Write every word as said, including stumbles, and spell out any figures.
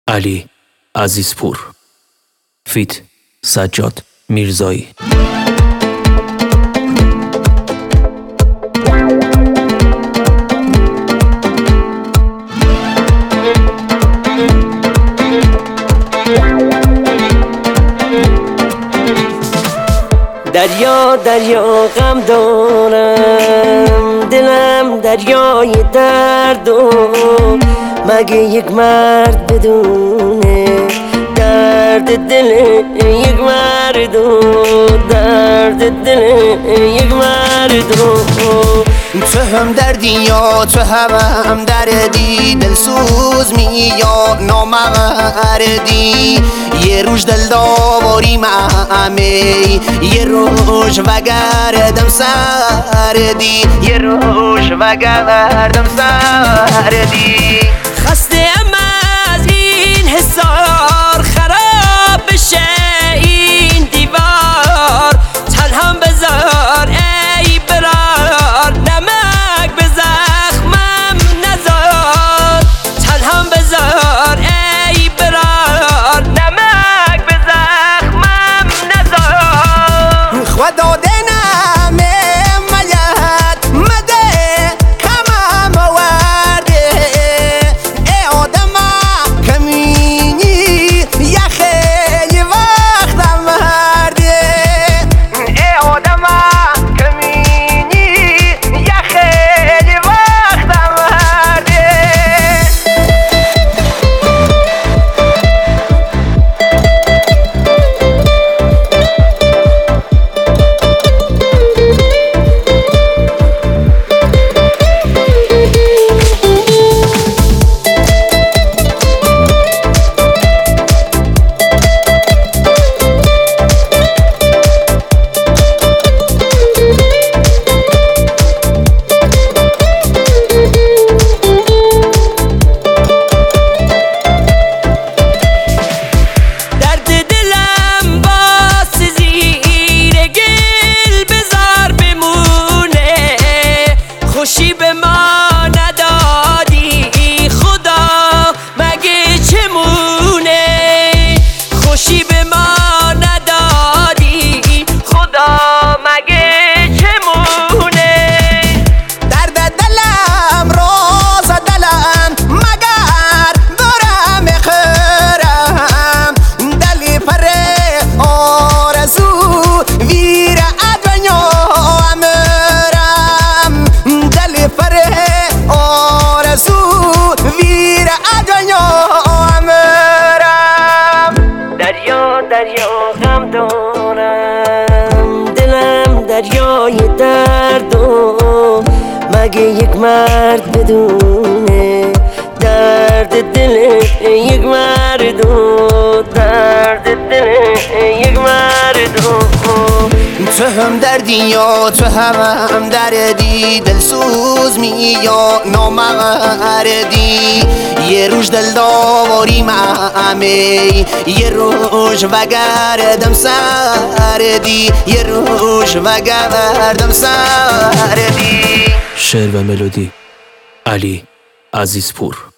علی عزیزپور فیت سجاد میرزایی. دریا دریا غم دارم، دلم دریای درد و مگه یک مرد بدونه درد دل یک مرد و درد دل یک مرد و تو هم دردی یا تو هم هم دردی، دلسوز می یا نامردی. یه روش دل داوری معمی، یه روش وگردم سردی، یه روش وگردم سردی. خسته ام از این حصار، خراب بشه این دیوار. تنهام بذار ای برار، نمک به زخمم نذار. تنهام بذار ای برار، نمک به زخمم نذار. خدا دنم ملت مده کمم ورده، ای آدم کمینی یه خیلی وقتم مرده. ای آدم کمینی یه خیلی وقتم مرده. خوشی به ما ندادی خدا مگه چمونه، خوشی به ما ندادی خدا مگه چمونه. درد دلم روز دلم مگر دارم خرم، دلی پر آرزو ویر ادونیا امرم. دلی پر آرزو ویر ادونیا امرم. دریا دریا غم دارم، دلم دریای درد و مگه یک مرد بدونه درد دل یک مرد و درد دل یک مرد و تو هم دردی یا تو هم هم دردی، دلسوز می یا نامردی. یه روش دل داوری معمی، یه روش وگردم سردی، یه روش وگردم سردی. شعر و ملودی علی عزیزپور.